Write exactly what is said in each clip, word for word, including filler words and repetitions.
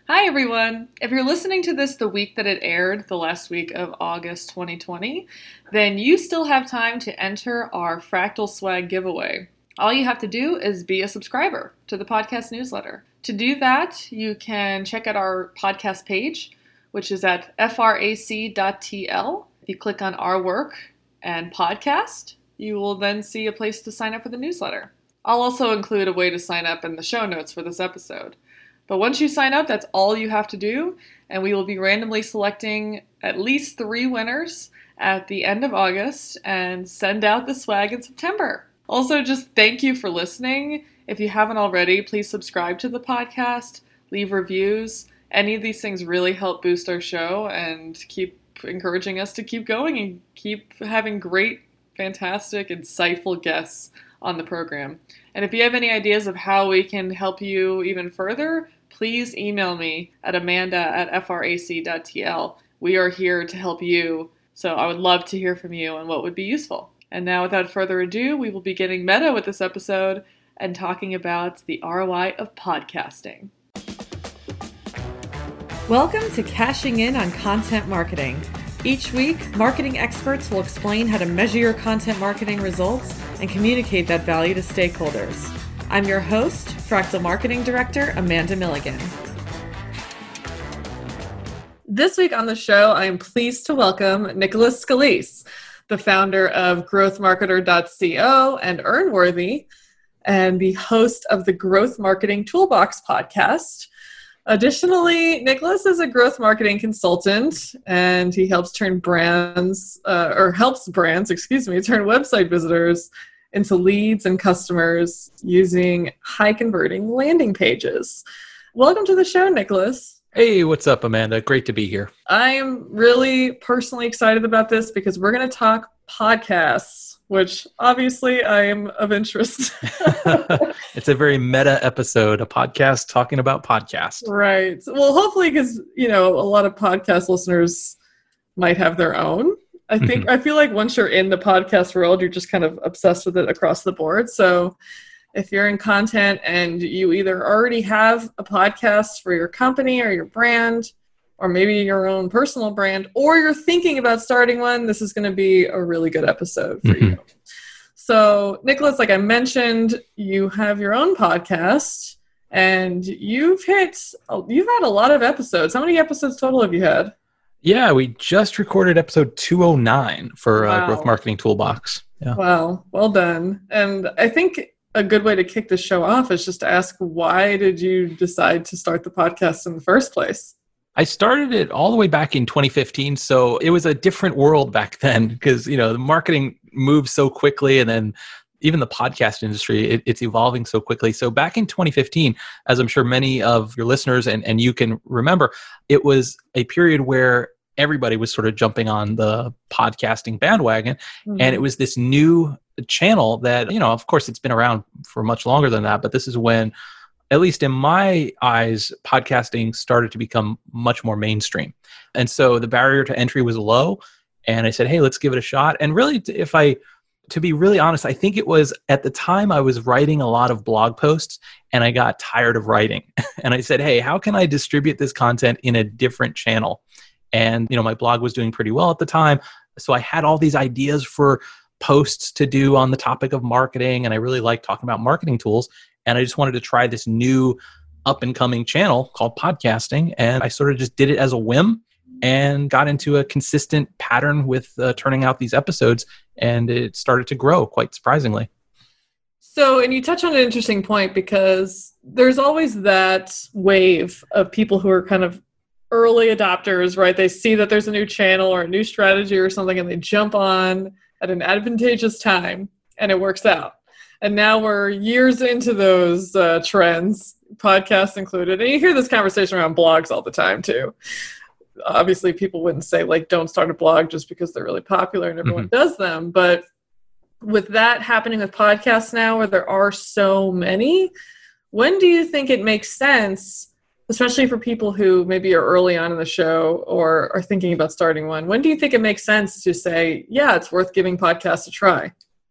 Hi, everyone. If you're listening to this the week that it aired, the last week of August twenty twenty, then you still have time to enter our Fractal Swag giveaway. All you have to do is be a subscriber to the podcast newsletter. To do that, you can check out our podcast page, which is at f r a c dot t l. If you click on Our Work and Podcast, you will then see a place to sign up for the newsletter. I'll also include a way to sign up in the show notes for this episode. But once you sign up, that's all you have to do, and we will be randomly selecting at least three winners at the end of August and send out the swag in September. Also, just thank you for listening. If you haven't already, please subscribe to the podcast, leave reviews. Any of these things really help boost our show and keep encouraging us to keep going and keep having great, fantastic, insightful guests on the program. And if you have any ideas of how we can help you even further, please email me at amanda at f r a c dot t l. We are here to help you, so I would love to hear from you on what would be useful. And now, without further ado, we will be getting meta with this episode and talking about the R O I of podcasting. Welcome to Cashing In on Content Marketing. Each week, marketing experts will explain how to measure your content marketing results and communicate that value to stakeholders. I'm your host, Fractal Marketing Director, Amanda Milligan. This week on the show, I am pleased to welcome Nicholas Scalise, the founder of growth marketer dot co and Earnworthy, and the host of the Growth Marketing Toolbox podcast. Additionally, Nicholas is a growth marketing consultant, and he helps turn brands, uh, or helps brands, excuse me, turn website visitors into leads and customers using high-converting landing pages. Welcome to the show, Nicholas. Hey, what's up, Amanda? Great to be here. I am really personally excited about this because we're going to talk podcasts, which obviously I am of interest. It's a very meta episode, a podcast talking about podcasts. Right. Well, hopefully, because, you know, a lot of podcast listeners might have their own. I think, mm-hmm. I feel like once you're in the podcast world, you're just kind of obsessed with it across the board. So if you're in content and you either already have a podcast for your company or your brand, or maybe your own personal brand, or you're thinking about starting one, this is going to be a really good episode for mm-hmm. you. So, Nicholas, like I mentioned, you have your own podcast, and you've hit, you've had a lot of episodes. How many episodes total have you had? Yeah, we just recorded episode two oh nine for wow. uh, Growth Marketing Toolbox. Yeah. Wow, well done. And I think a good way to kick this show off is just to ask, why did you decide to start the podcast in the first place? I started it all the way back in twenty fifteen, so it was a different world back then because, you know, the marketing moves so quickly, and then even the podcast industry, it, it's evolving so quickly. So back in twenty fifteen, as I'm sure many of your listeners and, and you can remember, it was a period where everybody was sort of jumping on the podcasting bandwagon, mm-hmm. and it was this new channel that, you know, of course, it's been around for much longer than that, but this is when, at least in my eyes, podcasting started to become much more mainstream. And so the barrier to entry was low. And I said, hey, let's give it a shot. And really, if I, to be really honest, I think it was at the time I was writing a lot of blog posts and I got tired of writing. And I said, hey, how can I distribute this content in a different channel? And, you know, my blog was doing pretty well at the time. So I had all these ideas for posts to do on the topic of marketing. And I really liked talking about marketing tools. And I just wanted to try this new up-and-coming channel called podcasting. And I sort of just did it as a whim and got into a consistent pattern with uh, turning out these episodes. And it started to grow quite surprisingly. So, and you touch on an interesting point because there's always that wave of people who are kind of early adopters, right? They see that there's a new channel or a new strategy or something, and they jump on at an advantageous time, and it works out. And now we're years into those uh, trends, podcasts included. And you hear this conversation around blogs all the time, too. Obviously, people wouldn't say, like, don't start a blog just because they're really popular and everyone mm-hmm. does them. But with that happening with podcasts now, where there are so many, when do you think it makes sense, especially for people who maybe are early on in the show or are thinking about starting one, when do you think it makes sense to say, yeah, it's worth giving podcasts a try?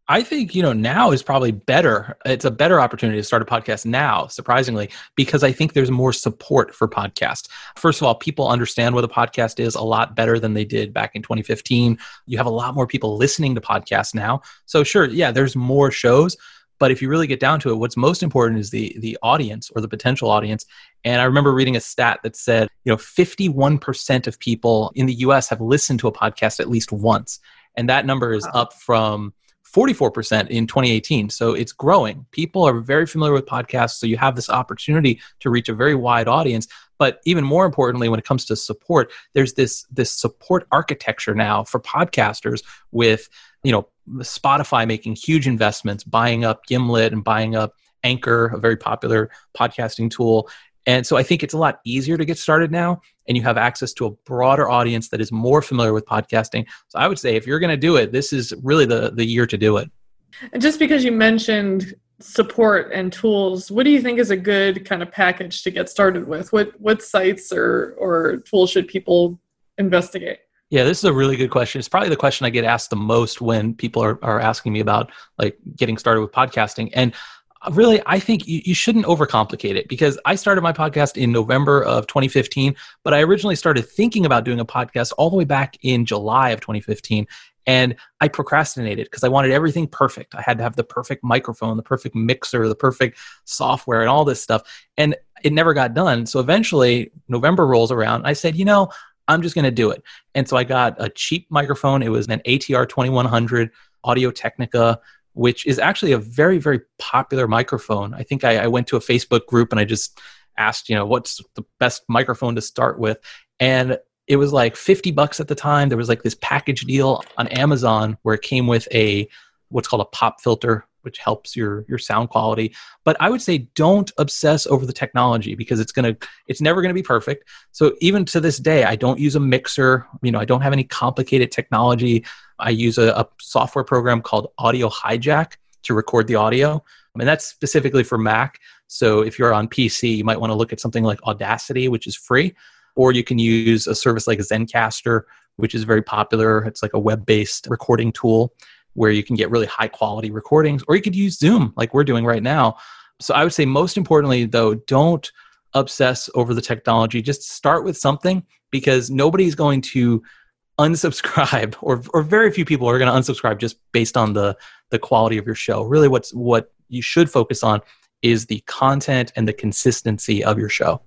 I think, you know, now is probably better. It's a better opportunity to start a podcast now, surprisingly, because I think there's more support for podcasts. First of all, people understand what a podcast is a lot better than they did back in twenty fifteen. You have a lot more people listening to podcasts now. So sure, yeah, there's more shows. But if you really get down to it, what's most important is the the audience or the potential audience. And I remember reading a stat that said, you know, fifty-one percent of people in the U S have listened to a podcast at least once. And that number is up from forty-four percent in twenty eighteen. So it's growing. People are very familiar with podcasts. So you have this opportunity to reach a very wide audience. But even more importantly, when it comes to support, there's this, this support architecture now for podcasters with, you know, Spotify making huge investments, buying up Gimlet and buying up Anchor, a very popular podcasting tool. And so I think it's a lot easier to get started now, and you have access to a broader audience that is more familiar with podcasting. So I would say if you're going to do it, this is really the, the year to do it. And just because you mentioned support and tools, what do you think is a good kind of package to get started with? What what sites or, or tools should people investigate? Yeah, this is a really good question. It's probably the question I get asked the most when people are, are asking me about like getting started with podcasting. And really, I think you, you shouldn't overcomplicate it, because I started my podcast in November of twenty fifteen, but I originally started thinking about doing a podcast all the way back in July of twenty fifteen. And I procrastinated because I wanted everything perfect. I had to have the perfect microphone, the perfect mixer, the perfect software, and all this stuff. And it never got done. So eventually, November rolls around. I said, you know, I'm just going to do it. And so I got a cheap microphone. It was an A T R twenty-one hundred Audio Technica, which is actually a very, very popular microphone. I think I, I went to a Facebook group and I just asked, you know, what's the best microphone to start with? And it was like fifty bucks at the time. There was like this package deal on Amazon where it came with a, what's called a pop filter, which helps your, your sound quality. But I would say don't obsess over the technology, because it's going to, it's never going to be perfect. So even to this day, I don't use a mixer. You know, I don't have any complicated technology. I use a, a software program called Audio Hijack to record the audio. And that's specifically for Mac. So if you're on P C, you might want to look at something like Audacity, which is free. Or you can use a service like Zencastr, which is very popular. It's like a web-based recording tool where you can get really high quality recordings. Or you could use Zoom like we're doing right now. So I would say most importantly, though, don't obsess over the technology. Just start with something, because nobody's going to unsubscribe, or or very few people are going to unsubscribe just based on the the quality of your show. Really, what's what you should focus on is the content and the consistency of your show.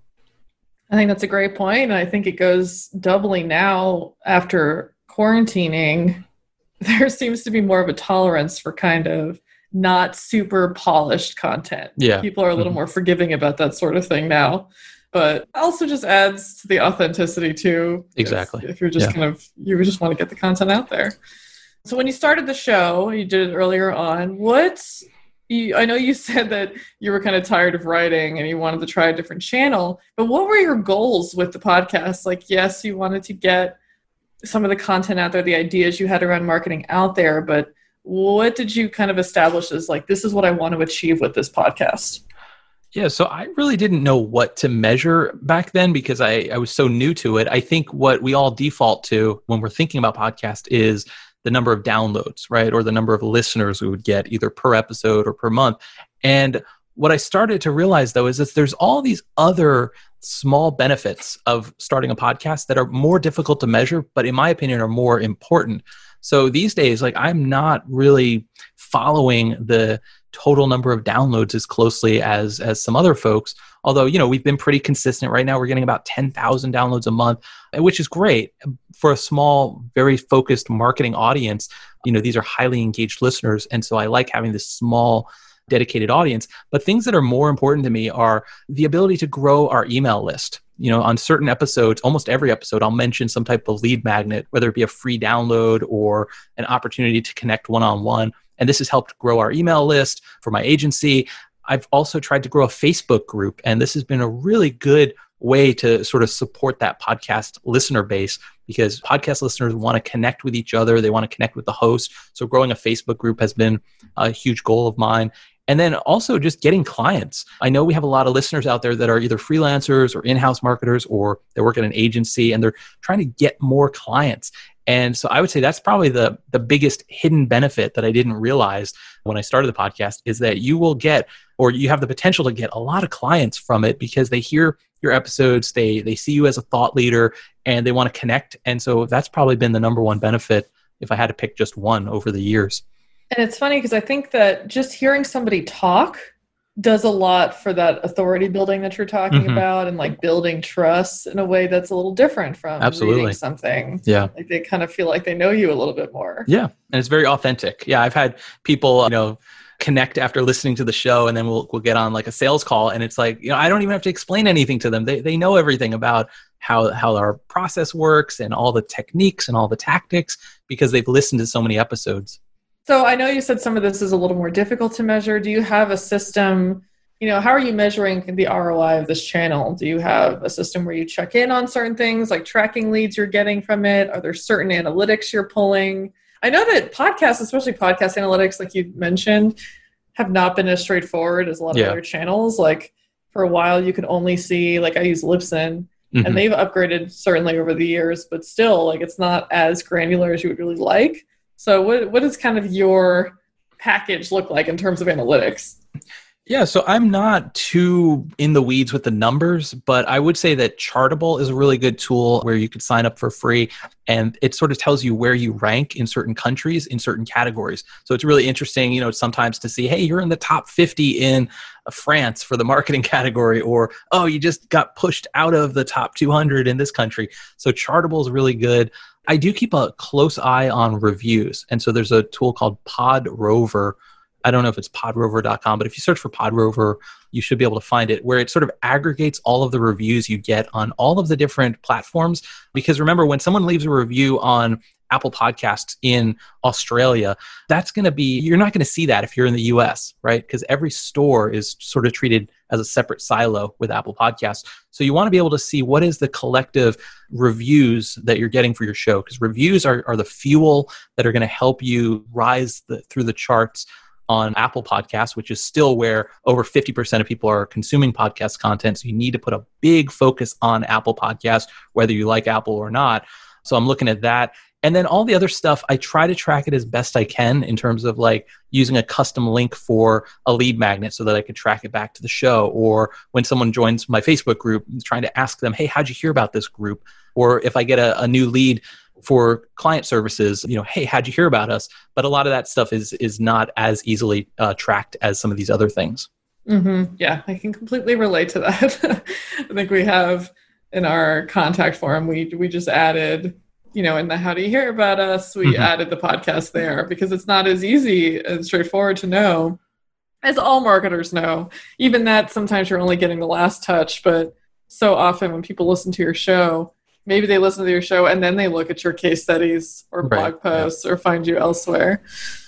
I think that's a great point. And I think it goes doubly now after quarantining. There seems to be more of a tolerance for kind of not super polished content. Yeah. People are a little mm-hmm. more forgiving about that sort of thing now. But also just adds to the authenticity too. Exactly. If, if you're just yeah. kind of, you just want to get the content out there. So when you started the show, you did it earlier on, what's, you, I know you said that you were kind of tired of writing and you wanted to try a different channel, but what were your goals with the podcast? Like, yes, you wanted to get some of the content out there, the ideas you had around marketing out there, but what did you kind of establish as like, this is what I want to achieve with this podcast? Yeah, so I really didn't know what to measure back then because I, I was so new to it. I think what we all default to when we're thinking about podcast is the number of downloads, right? Or the number of listeners we would get either per episode or per month. And what I started to realize though is that there's all these other small benefits of starting a podcast that are more difficult to measure, but in my opinion are more important. So these days, like I'm not really following the total number of downloads as closely as as some other folks. Although, you know, we've been pretty consistent. Right now, we're getting about ten thousand downloads a month, which is great for a small, very focused marketing audience. You know, these are highly engaged listeners. And so I like having this small, dedicated audience. But things that are more important to me are the ability to grow our email list. You know, on certain episodes, almost every episode, I'll mention some type of lead magnet, whether it be a free download or an opportunity to connect one-on-one. And this has helped grow our email list for my agency. I've also tried to grow a Facebook group, and this has been a really good way to sort of support that podcast listener base because podcast listeners want to connect with each other. They want to connect with the host. So growing a Facebook group has been a huge goal of mine. And then also just getting clients. I know we have a lot of listeners out there that are either freelancers or in-house marketers, or they work at an agency and they're trying to get more clients. And so I would say that's probably the the biggest hidden benefit that I didn't realize when I started the podcast, is that you will get, or you have the potential to get, a lot of clients from it because they hear your episodes, they they see you as a thought leader, and they want to connect. And so that's probably been the number one benefit if I had to pick just one over the years. And it's funny because I think that just hearing somebody talk does a lot for that authority building that you're talking Mm-hmm. about, and like building trust in a way that's a little different from Absolutely. reading something. Yeah. Like they kind of feel like they know you a little bit more. Yeah. And it's very authentic. Yeah. I've had people, you know, connect after listening to the show, and then we'll we'll get on like a sales call, and it's like, you know, I don't even have to explain anything to them. They they know everything about how how our process works and all the techniques and all the tactics because they've listened to so many episodes. So I know you said some of this is a little more difficult to measure. Do you have a system, you know, how are you measuring the R O I of this channel? Do you have a system where you check in on certain things, like tracking leads you're getting from it? Are there certain analytics you're pulling? I know that podcasts, especially podcast analytics, like you mentioned, have not been as straightforward as a lot of Yeah. other channels. Like for a while, you could only see, like I use Libsyn, Mhm. and they've upgraded certainly over the years, but still, like it's not as granular as you would really like. So what what does kind of your package look like in terms of analytics? Yeah, so I'm not too in the weeds with the numbers, but I would say that Chartable is a really good tool where you could sign up for free, and it sort of tells you where you rank in certain countries, in certain categories. So it's really interesting, you know, sometimes to see, hey, you're in the top fifty in France for the marketing category, or, oh, you just got pushed out of the top two hundred in this country. So Chartable is really good. I do keep a close eye on reviews. And so there's a tool called Podrover. I don't know if it's podrover dot com, but if you search for Podrover, you should be able to find it, where it sort of aggregates all of the reviews you get on all of the different platforms. Because remember, when someone leaves a review on Apple Podcasts in Australia, that's going to be, you're not going to see that if you're in the U S, right? Because every store is sort of treated as a separate silo with Apple Podcasts. So you want to be able to see what is the collective reviews that you're getting for your show, because reviews are, are the fuel that are going to help you rise the, through the charts on Apple Podcasts, which is still where over fifty percent of people are consuming podcast content. So you need to put a big focus on Apple Podcasts, whether you like Apple or not. So I'm looking at that. And then all the other stuff, I try to track it as best I can in terms of like using a custom link for a lead magnet so that I can track it back to the show. Or when someone joins my Facebook group, trying to ask them, hey, how'd you hear about this group? Or if I get a, a new lead for client services, you know, hey, how'd you hear about us? But a lot of that stuff is is not as easily uh, tracked as some of these other things. Mm-hmm. Yeah, I can completely relate to that. I think we have in our contact form, we we just added, you know, in the how do you hear about us, we Mm-hmm. added the podcast there because it's not as easy and straightforward to know, as all marketers know. Even that, sometimes you're only getting the last touch, but so often when people listen to your show, maybe they listen to your show and then they look at your case studies or blog Right, posts or find you elsewhere.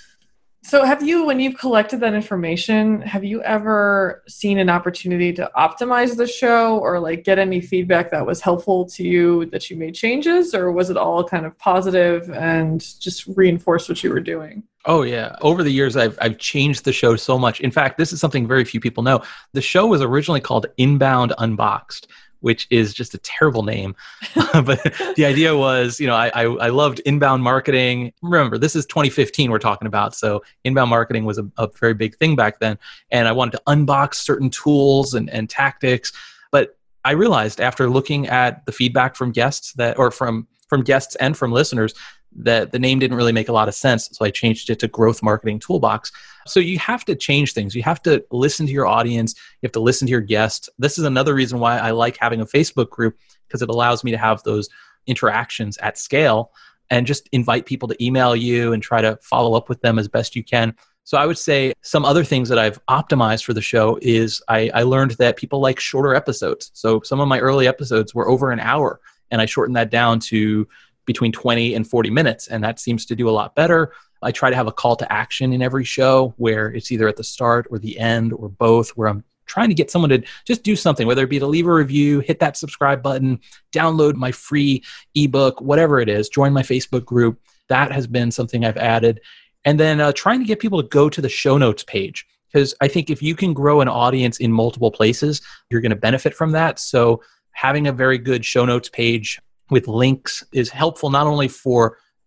So have you, when you've collected that information, have you ever seen an opportunity to optimize the show or like get any feedback that was helpful to you that you made changes, or was it all kind of positive and just reinforced what you were doing? Oh yeah. Over the years, I've I've changed the show so much. In fact, this is something very few people know. The show was originally called Inbound Unboxed, which is just a terrible name. But the idea was, you know, I, I I loved inbound marketing. Remember, this is twenty fifteen we're talking about. So inbound marketing was a, a very big thing back then. And I wanted to unbox certain tools and, and tactics. But I realized after looking at the feedback from guests that, or from, from guests and from listeners, that the name didn't really make a lot of sense. So I changed it to Growth Marketing Toolbox. So you have to change things. You have to listen to your audience. You have to listen to your guests. This is another reason why I like having a Facebook group, because it allows me to have those interactions at scale and just invite people to email you and try to follow up with them as best you can. So I would say some other things that I've optimized for the show is I, I learned that people like shorter episodes. So some of my early episodes were over an hour, and I shortened that down to between twenty and forty minutes, and that seems to do a lot better. I try to have a call to action in every show where it's either at the start or the end or both, where I'm trying to get someone to just do something, whether it be to leave a review, hit that subscribe button, download my free ebook, whatever it is, join my Facebook group. That has been something I've added. And then uh, trying to get people to go to the show notes page, because I think if you can grow an audience in multiple places, you're going to benefit from that. So having a very good show notes page with links is helpful not only for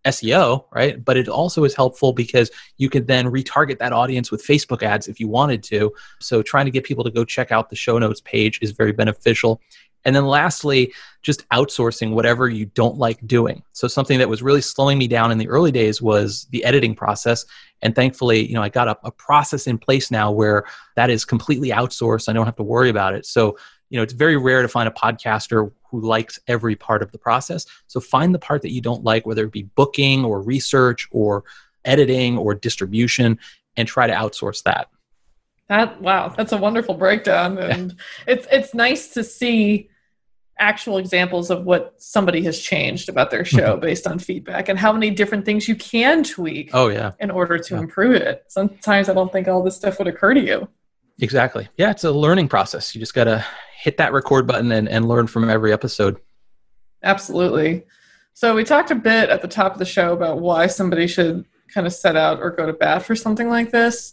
S E O, right? But it also is helpful because you can then retarget that audience with Facebook ads if you wanted to. So trying to get people to go check out the show notes page is very beneficial. And then lastly, just outsourcing whatever you don't like doing. So something that was really slowing me down in the early days was the editing process. And thankfully, you know, I got a, a process in place now where that is completely outsourced. I don't have to worry about it. So, you know, it's very rare to find a podcaster who likes every part of the process. So find the part that you don't like, whether it be booking or research or editing or distribution, and try to outsource that. That wow, that's a wonderful breakdown. And yeah. it's it's nice to see actual examples of what somebody has changed about their show mm-hmm. based on feedback and how many different things you can tweak oh, yeah. in order to yeah. improve it. Sometimes I don't think all this stuff would occur to you. Exactly. Yeah, it's a learning process. You just got to hit that record button and, and learn from every episode. Absolutely. So we talked a bit at the top of the show about why somebody should kind of set out or go to bat for something like this.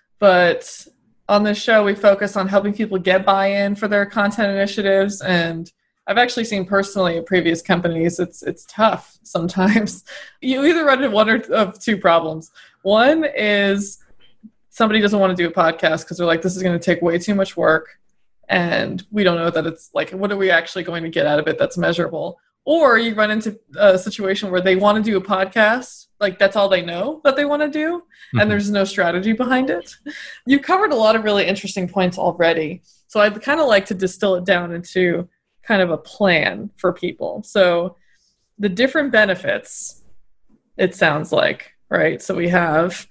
But on this show, we focus on helping people get buy-in for their content initiatives. And I've actually seen personally at previous companies, it's it's tough sometimes. You either run into one or of two problems. One is somebody doesn't want to do a podcast because they're like, this is going to take way too much work. And we don't know that it's like, what are we actually going to get out of it that's measurable? Or you run into a situation where they want to do a podcast, like that's all they know that they want to do, mm-hmm. and there's no strategy behind it. You covered a lot of really interesting points already. So I'd kind of like to distill it down into kind of a plan for people. So the different benefits, it sounds like, right? So we have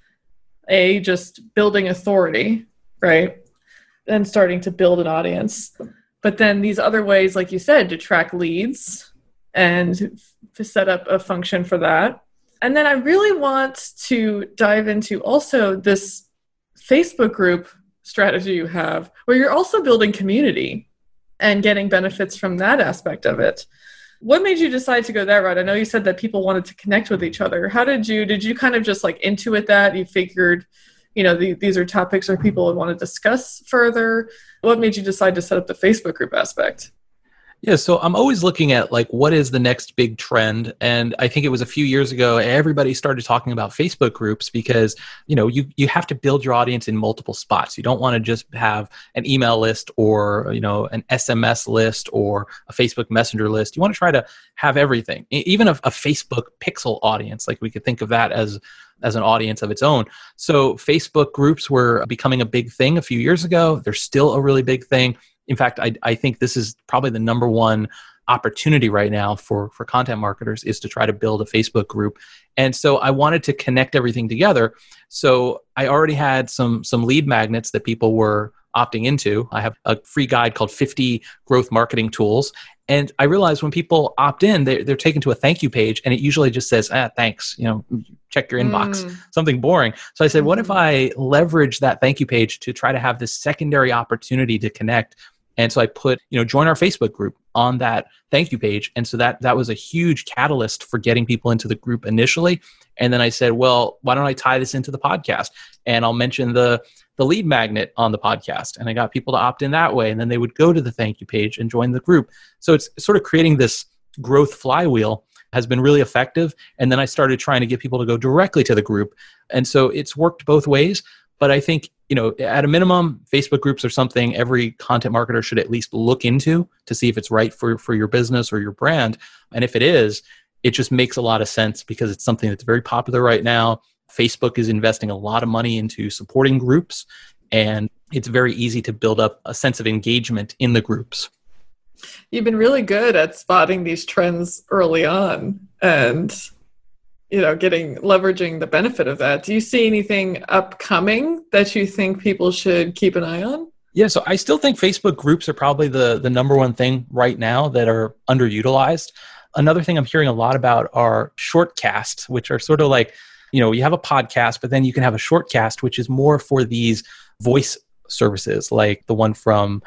A, just building authority, right? And starting to build an audience. But then these other ways, like you said, to track leads and to set up a function for that. And then I really want to dive into also this Facebook group strategy you have, where you're also building community and getting benefits from that aspect of it. What made you decide to go that route? I know you said that people wanted to connect with each other. How did you, did you kind of just like intuit that? You figured, you know, the, these are topics where people would want to discuss further. What made you decide to set up the Facebook group aspect? Yeah, so I'm always looking at like what is the next big trend, and I think it was a few years ago everybody started talking about Facebook groups because you know you you have to build your audience in multiple spots. You don't want to just have an email list or you know an S M S list or a Facebook Messenger list. You want to try to have everything, even a, a Facebook pixel audience. Like we could think of that as as an audience of its own. So Facebook groups were becoming a big thing a few years ago. They're still a really big thing. In fact, I, I think this is probably the number one opportunity right now for, for content marketers is to try to build a Facebook group. And so I wanted to connect everything together. So I already had some some lead magnets that people were opting into. I have a free guide called fifty Growth Marketing Tools. And I realized when people opt in, they're, they're taken to a thank you page, and it usually just says, ah, thanks, you know, check your inbox, mm. something boring. So I said, mm. what if I leverage that thank you page to try to have this secondary opportunity to connect? And so I put, you know, join our Facebook group on that thank you page. And so that that was a huge catalyst for getting people into the group initially. And then I said, well, why don't I tie this into the podcast? And I'll mention the the lead magnet on the podcast. And I got people to opt in that way. And then they would go to the thank you page and join the group. So it's sort of creating this growth flywheel has been really effective. And then I started trying to get people to go directly to the group. And so it's worked both ways. But I think, you know, at a minimum, Facebook groups are something every content marketer should at least look into to see if it's right for, for your business or your brand. And if it is, it just makes a lot of sense because it's something that's very popular right now. Facebook is investing a lot of money into supporting groups, and it's very easy to build up a sense of engagement in the groups. You've been really good at spotting these trends early on and, you know, getting, leveraging the benefit of that. Do you see anything upcoming that you think people should keep an eye on? Yeah, so I still think Facebook groups are probably the, the number one thing right now that are underutilized. Another thing I'm hearing a lot about are shortcasts, which are sort of like, you know, you have a podcast, but then you can have a shortcast, which is more for these voice services, like the one from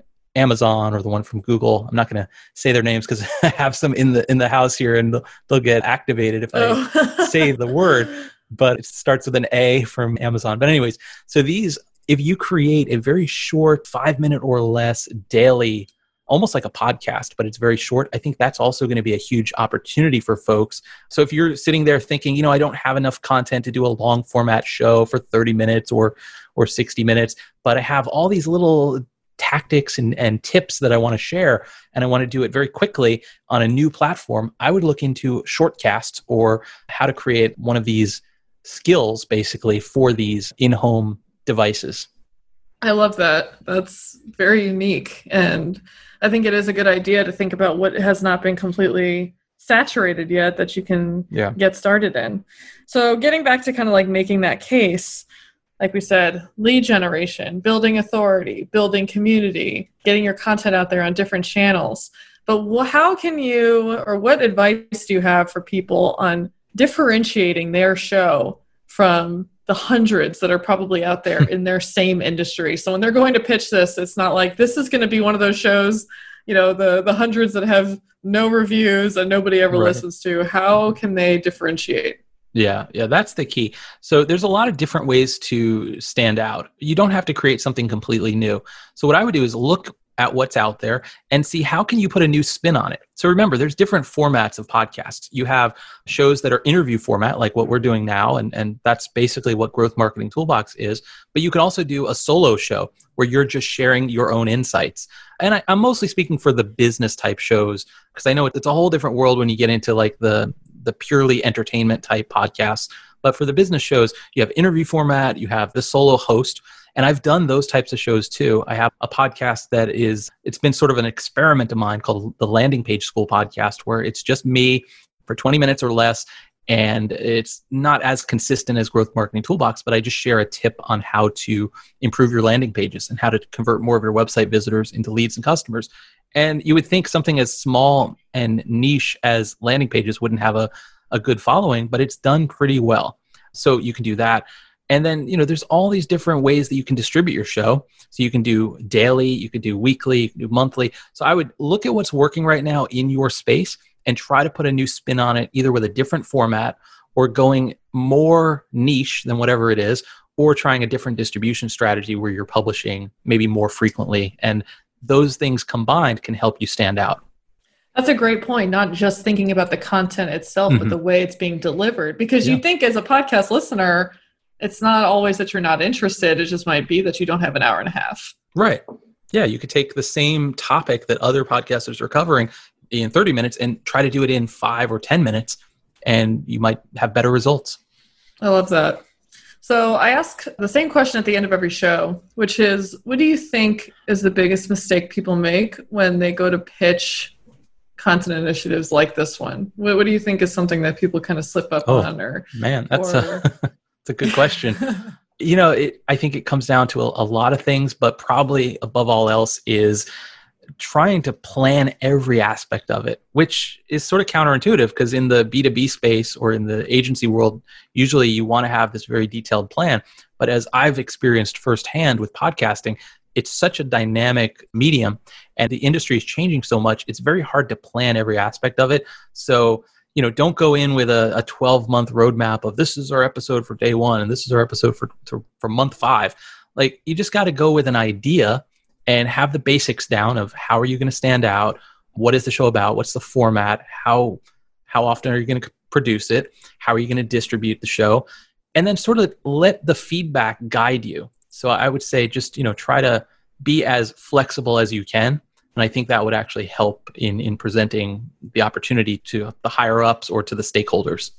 Amazon or the one from Google. I'm not going to say their names because I have some in the in the house here, and they'll, they'll get activated if I oh. say the word. But it starts with an A from Amazon. But anyways, so these, if you create a very short, five minute or less daily almost like a podcast, but it's very short. I think that's also going to be a huge opportunity for folks. So if you're sitting there thinking, you know, I don't have enough content to do a long format show for thirty minutes or or sixty minutes, but I have all these little tactics and, and tips that I want to share, and I want to do it very quickly on a new platform, I would look into Shortcast or how to create one of these skills basically for these in-home devices. I love that. That's very unique. And I think it is a good idea to think about what has not been completely saturated yet that you can yeah. get started in. So getting back to kind of like making that case, like we said, lead generation, building authority, building community, getting your content out there on different channels. But wh- how can you, or what advice do you have for people on differentiating their show from the hundreds that are probably out there in their same industry? So when they're going to pitch this, it's not like this is going to be one of those shows, you know, the, the hundreds that have no reviews and nobody ever right. listens to. How can they differentiate? Yeah, yeah, that's the key. So there's a lot of different ways to stand out. You don't have to create something completely new. So what I would do is look at what's out there and see how can you put a new spin on it. So remember, there's different formats of podcasts. You have shows that are interview format, like what we're doing now, and, and that's basically what Growth Marketing Toolbox is. But you can also do a solo show where you're just sharing your own insights. And I, I'm mostly speaking for the business type shows, because I know it's a whole different world when you get into like the the purely entertainment type podcasts. But for the business shows, you have interview format, you have the solo host. And I've done those types of shows too. I have a podcast that is, it's been sort of an experiment of mine called the Landing Page School Podcast, where it's just me for twenty minutes or less. And it's not as consistent as Growth Marketing Toolbox, but I just share a tip on how to improve your landing pages and how to convert more of your website visitors into leads and customers. And you would think something as small and niche as landing pages wouldn't have a, a good following, but it's done pretty well. So you can do that. And then, you know, there's all these different ways that you can distribute your show. So you can do daily, you could do weekly, you can do monthly. So I would look at what's working right now in your space and try to put a new spin on it, either with a different format or going more niche than whatever it is, or trying a different distribution strategy where you're publishing maybe more frequently. And those things combined can help you stand out. That's a great point. Not just thinking about the content itself, mm-hmm. but the way it's being delivered. Because yeah. you think as a podcast listener, it's not always that you're not interested. It just might be that you don't have an hour and a half. Right. Yeah. You could take the same topic that other podcasters are covering in thirty minutes and try to do it in five or ten minutes, and you might have better results. I love that. So I ask the same question at the end of every show, which is, what do you think is the biggest mistake people make when they go to pitch content initiatives like this one? What, what do you think is something that people kind of slip up oh, on? Or man, that's or... a, that's a good question. You know, it, I think it comes down to a, a lot of things, but probably above all else is trying to plan every aspect of it, which is sort of counterintuitive because in the B two B space or in the agency world, usually you want to have this very detailed plan. But as I've experienced firsthand with podcasting, it's such a dynamic medium and the industry is changing so much, it's very hard to plan every aspect of it. So, you know, don't go in with a, a twelve month roadmap of this is our episode for day one and this is our episode for, for, for month five. Like, you just got to go with an idea and have the basics down of how are you going to stand out? What is the show about? What's the format? How how often are you going to produce it? How are you going to distribute the show? And then sort of let the feedback guide you. So I would say just, you know, try to be as flexible as you can. And I think that would actually help in, in presenting the opportunity to the higher ups or to the stakeholders.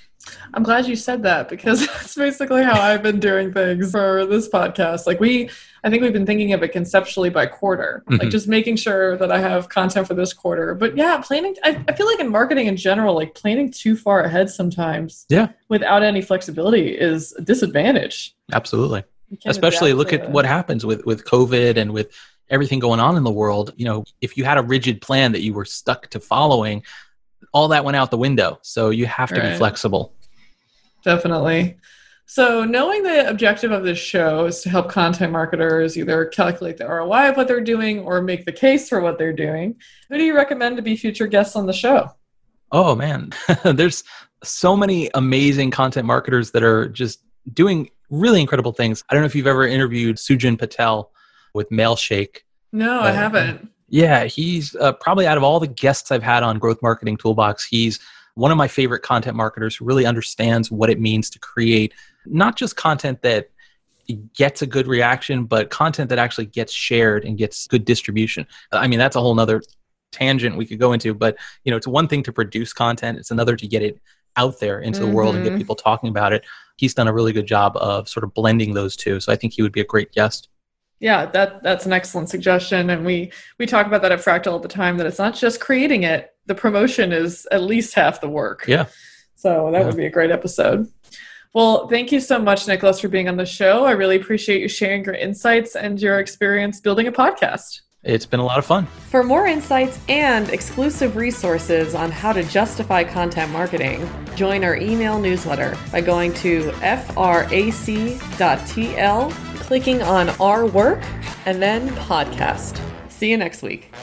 I'm glad you said that because that's basically how I've been doing things for this podcast. Like we, I think we've been thinking of it conceptually by quarter, mm-hmm. like just making sure that I have content for this quarter. But yeah, planning, I, I feel like in marketing in general, like planning too far ahead sometimes yeah. without any flexibility is a disadvantage. Absolutely. Especially look at what happens with, with COVID and with everything going on in the world. You know, if you had a rigid plan that you were stuck to following, all that went out the window. So you have to right. be flexible. Definitely. So knowing the objective of this show is to help content marketers either calculate the R O I of what they're doing or make the case for what they're doing, who do you recommend to be future guests on the show? Oh, man. There's so many amazing content marketers that are just doing really incredible things. I don't know if you've ever interviewed Sujin Patel with Mailshake. No, uh, I haven't. Yeah, he's uh, probably out of all the guests I've had on Growth Marketing Toolbox, he's one of my favorite content marketers who really understands what it means to create not just content that gets a good reaction, but content that actually gets shared and gets good distribution. I mean, that's a whole nother tangent we could go into, but you know, it's one thing to produce content. It's another to get it out there into mm-hmm. the world and get people talking about it. He's done a really good job of sort of blending those two. So I think he would be a great guest. Yeah, that that's an excellent suggestion. And we, we talk about that at Fractal all the time, that it's not just creating it. The promotion is at least half the work. Yeah. So that yeah. would be a great episode. Well, thank you so much, Nicholas, for being on the show. I really appreciate you sharing your insights and your experience building a podcast. It's been a lot of fun. For more insights and exclusive resources on how to justify content marketing, join our email newsletter by going to F R A C dot T L, clicking on Our Work, and then Podcast. See you next week.